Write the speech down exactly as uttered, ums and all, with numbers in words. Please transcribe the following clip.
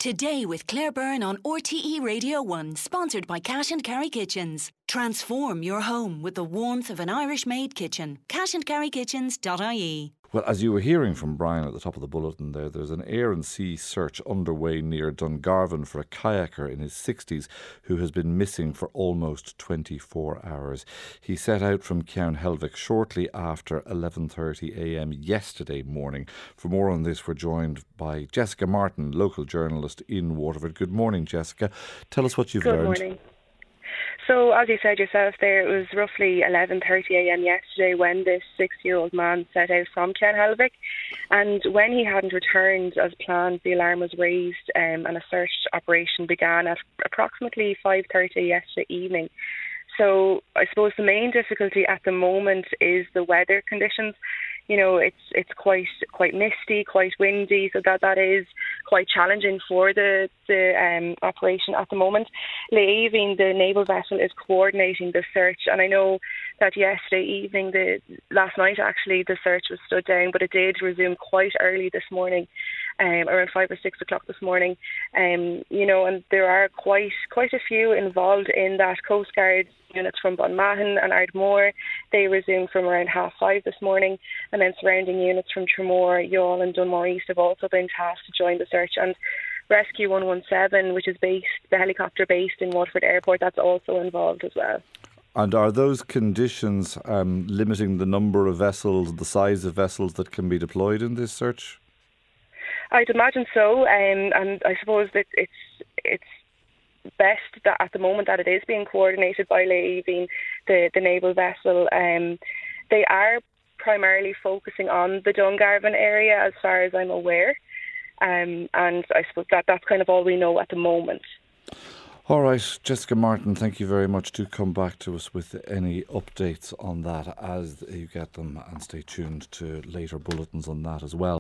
Today with Claire Byrne on R T E Radio one, sponsored by Cash and Carry Kitchens. Transform your home with the warmth of an Irish-made kitchen. cash and carry kitchens dot I E. Well, as you were hearing from Brian at the top of the bulletin there, there's an air and sea search underway near Dungarvan for a kayaker in his sixties who has been missing for almost twenty-four hours. He set out from Keownhelvick shortly after eleven thirty a m yesterday morning. For more on this, we're joined by Jessica Martin, local journalist in Waterford. Good morning, Jessica. Tell us what you've Good learned. Good morning. So, as you said yourself there, it was roughly eleven thirty a m yesterday when this six-year-old man set out from Keownhelvick. And when he hadn't returned as planned, the alarm was raised um, and a search operation began at approximately five thirty yesterday evening. So, I suppose the main difficulty at the moment is the weather conditions. You know, it's it's quite quite misty, quite windy, so that, that is quite challenging for the the um, operation at the moment. Leaving the naval vessel is coordinating the search, and I know that yesterday evening, the last night actually, the search was stood down, but it did resume quite early this morning, um, around five or six o'clock this morning. Um, you know, and there are quite quite a few involved in that. Coast Guard units from Bunmahon and Ardmore, they resumed from around half five this morning, and then surrounding units from Tramore, Youghal and Dunmore East have also been tasked to join the search. And Rescue one one seven, which is based, the helicopter based in Waterford Airport, that's also involved as well. And are those conditions um, limiting the number of vessels, the size of vessels that can be deployed in this search? I'd imagine so, um, and I suppose that it's it's best that at the moment that it is being coordinated by leaving the, the naval vessel. Um, they are primarily focusing on the Dungarvan area as far as I'm aware, um, and I suppose that that's kind of all we know at the moment. All right, Jessica Martin, thank you very much. Do come back to us with any updates on that as you get them, and stay tuned to later bulletins on that as well.